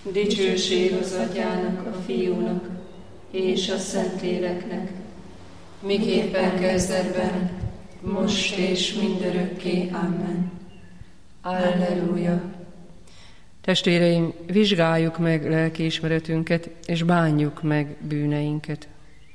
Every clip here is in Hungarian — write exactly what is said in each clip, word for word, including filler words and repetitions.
Dicsőség az Atyának, a Fiúnak és a Szentléleknek, miképpen kezdetben, most és mindörökké. Amen. Alleluja. Testvéreim, vizsgáljuk meg lelkiismeretünket, és bánjuk meg bűneinket.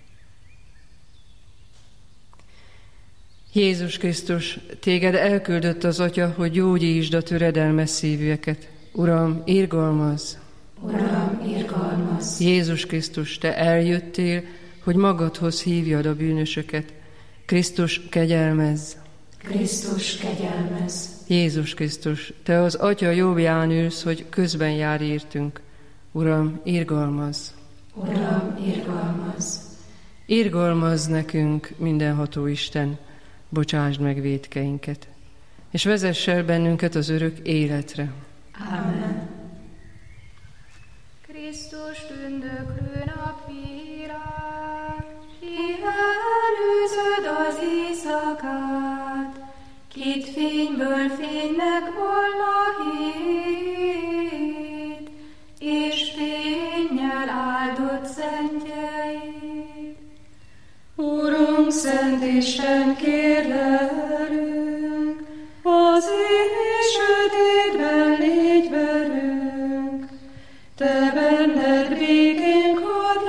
Jézus Krisztus, téged elküldött az Atya, hogy gyógyítsd a töredelmes szívűeket. Uram, irgalmazz! Uram, irgalmazz! Jézus Krisztus, te eljöttél, hogy magadhoz hívjad a bűnösöket. Krisztus, kegyelmezz! Krisztus, kegyelmezz! Jézus Krisztus, te az Atya jobbján ülsz, hogy közben jár értünk. Uram, irgalmazz! Uram, irgalmazz! Irgalmazz nekünk, mindenható Isten, bocsásd meg vétkeinket, és vezess el bennünket az örök életre. Amen. Krisztus tündöklő napvírá, ki előzöd az éjszakát, kit fényből fénynek volna hét, és fénnyel áldott szentjeit. Urunk, Szent Isten, kérlelünk, az éj sötétben légy velünk, te benned békénk hadd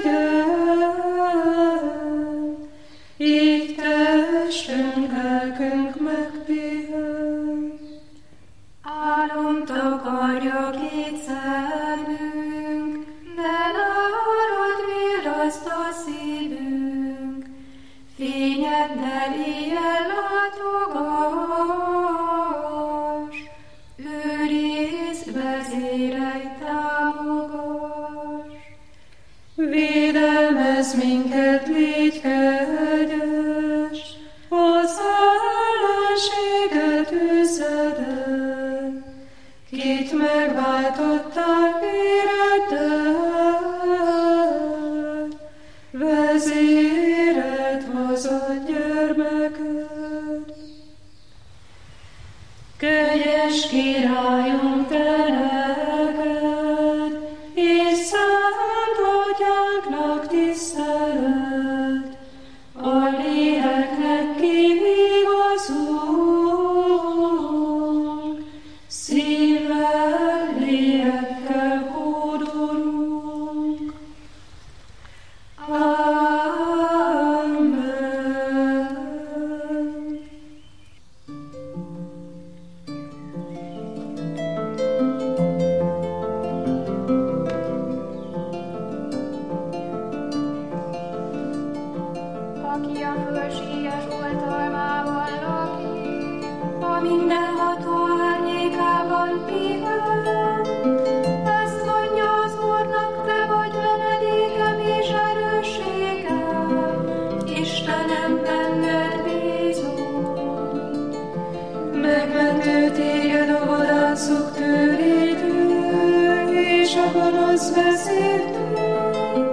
legyen, így testünk, lelkünk megpihen. Álom takarja két szemünk, de nálad virraszt a szívünk, fényeddel éjjel látogass, őrizd, vezérelj, támogass. Védelmezz minket, légy kegyes, az ellenséget üzed el, kit megváltottál véreddel, vezéred hazad gyermeked. Kegyes Királyunk, te neked, és szent Atyánknak tisztelet, a léleknek kivigazunk, szívvel, lélekkel hódolunk. Amen. Aki a fölséges oltalmában lakik, a mindenható árnyékában pihen, ezt mondja az Úrnak, te vagy menedékem és erősségem, Istenem, benned bízom. Megmentő téged a vadászok tőlétől, és a gonosz beszédtől.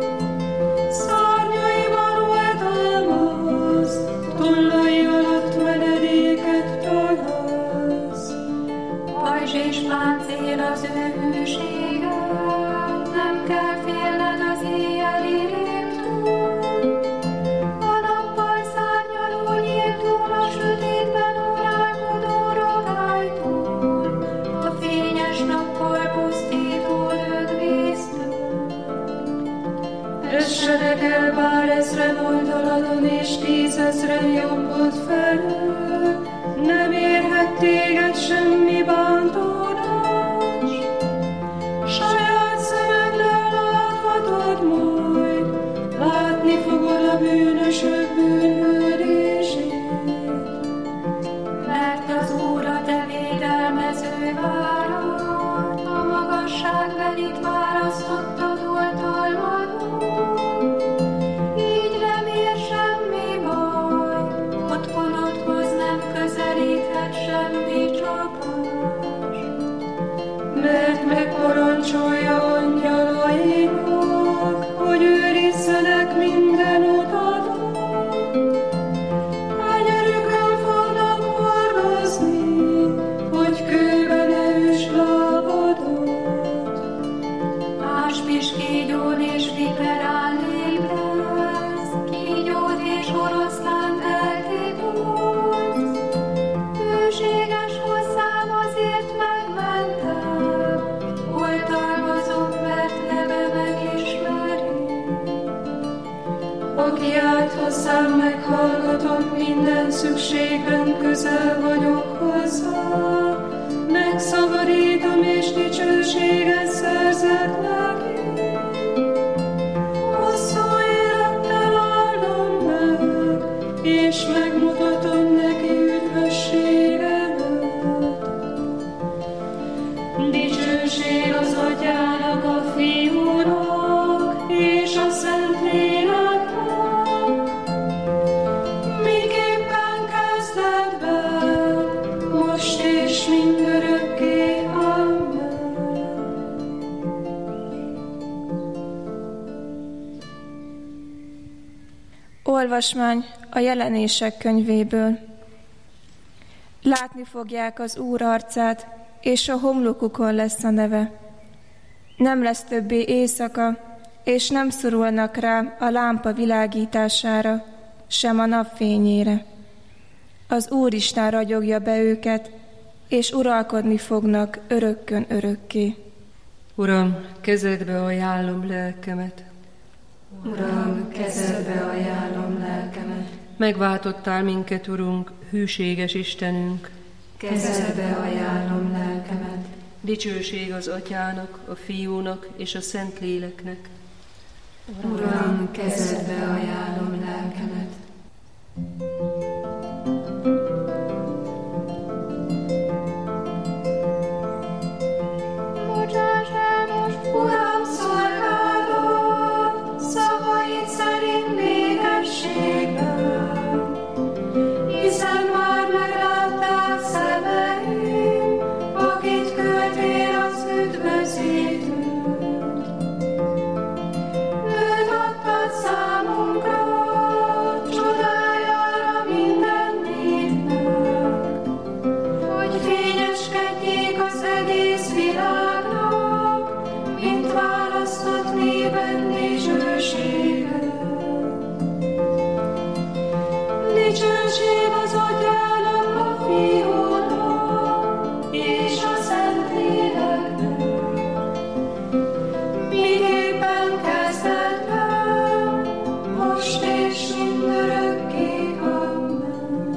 Szárnyaiban oltalmaz, tollai alatt menedéket találsz. Pajzs és páncél az ő hűsége, nem kell félned az éjjeli rémtől. A nappal szárnyaló nyíltól, a sötétben uralkodó rogálytól, a fényes nappal pusztító lökvésztől. Essenek el bár ezren oldaladon, és tízezren jobbod felől, nem érhet téged semmi bántódás. Saját szemeddel láthatod majd, látni fogod a bűnösök bűnhődését. Mert az Úr a te védelmező várad, a magasságbelit választottad oltalmadon. Így nem ér semmi baj, otthonodhoz nem közelíthet semmi csapás. Mert megparancsolja angyalainak, hogy őrizzenek minden utadon. Tenyerükön fognak hordozni, hogy kőbe ne üsd lábadat. Hozzám meghallgatom, minden szükségben közel vagyok hozzá. Megszabadítom és dicsőséget szerzek neki. Hosszú élettel áldom meg, és megmutatom neki üdvösségemet. Dicsőség az Atyának, a Fiúnak és a Szentléleknek, miképpen kezdetben, most és mindörökké. Amen. Olvasmány a Jelenések könyvéből. Látni fogják az Úr arcát, és a homlokukon lesz a neve. Nem lesz többé éjszaka, és nem szorulnak rá a lámpa világítására, sem a napfényére. Az Úristen ragyogja be őket, és uralkodni fognak örökkön örökké. Uram, kezedbe ajánlom lelkemet. Uram, kezedbe ajánlom lelkemet. Megváltottál minket, Urunk, hűséges Istenünk. Kezedbe ajánlom lelkemet. Dicsőség az Atyának, a Fiúnak és a Szentléleknek. Uram, kezedbe ajánlom lelkemet. Bocsáss el most, Uram, szolgálod, szavaid szerint békességben, hiszen már meglátták szemeim, akit küldtél az üdvözítőt. Őt adtad számunkra, csodájára minden népnek, hogy fényeskedjék az egész világnak, mint választott néven dicsősége. Dicsőség az Atyának, a Fiúnak és a Szentléleknek, miképpen kezdetben, most és mindörökké. Amen.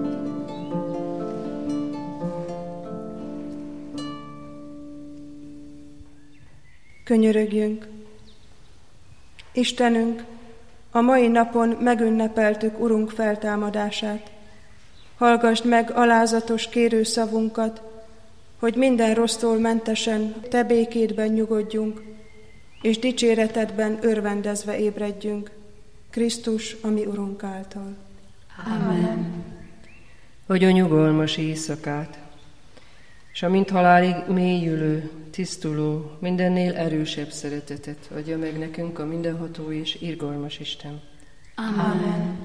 Könyörögjünk! Istenünk, a mai napon megünnepeltük Urunk feltámadását. Hallgasd meg alázatos kérőszavunkat, hogy minden rossztól mentesen Te békédben nyugodjunk, és dicséretedben örvendezve ébredjünk, Krisztus, a mi Urunk által. Amen. Adj nyugalmas éjszakát, és a mint halálig mélyülő, tisztuló, mindennél erősebb szeretetet adja meg nekünk a mindenható és irgalmas Isten. Amen.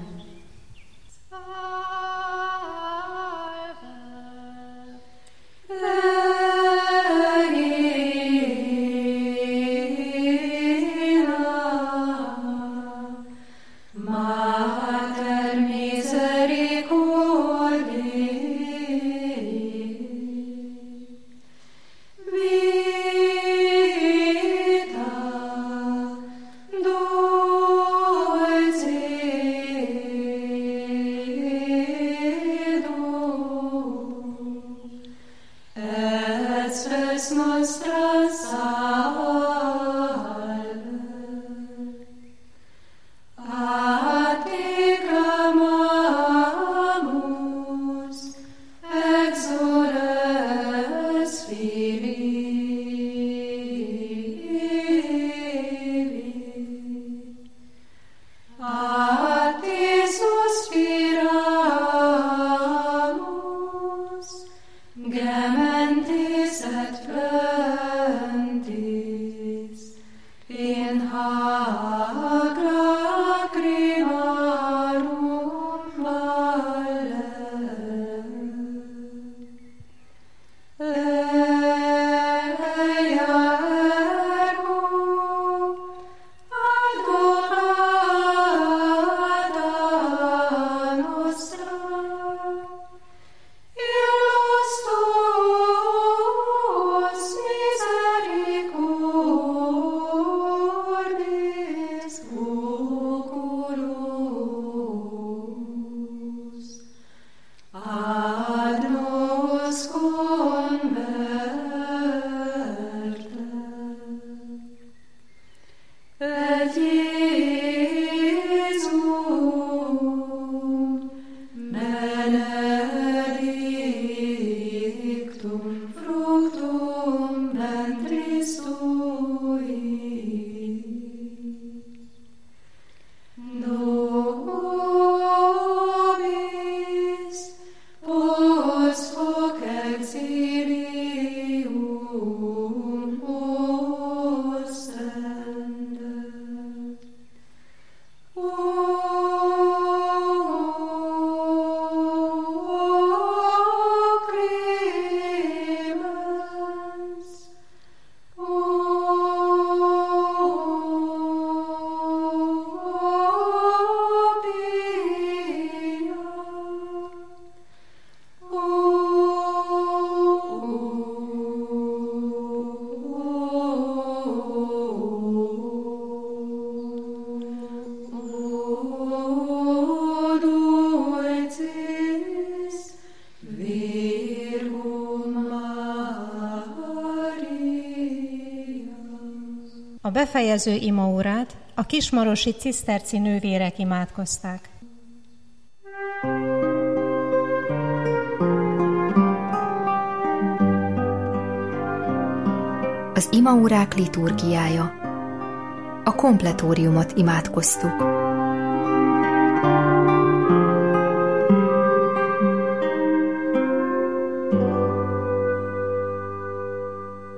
Mater misericordiae, vita dulcedo, et spes nostra salve. A te clamamus, exoles Filii. A te suspiramus, gementes et flentes. A befejező imaórát a kismarosi ciszterci nővérek imádkozták. Az imaórák liturgiája. A kompletóriumot imádkoztuk.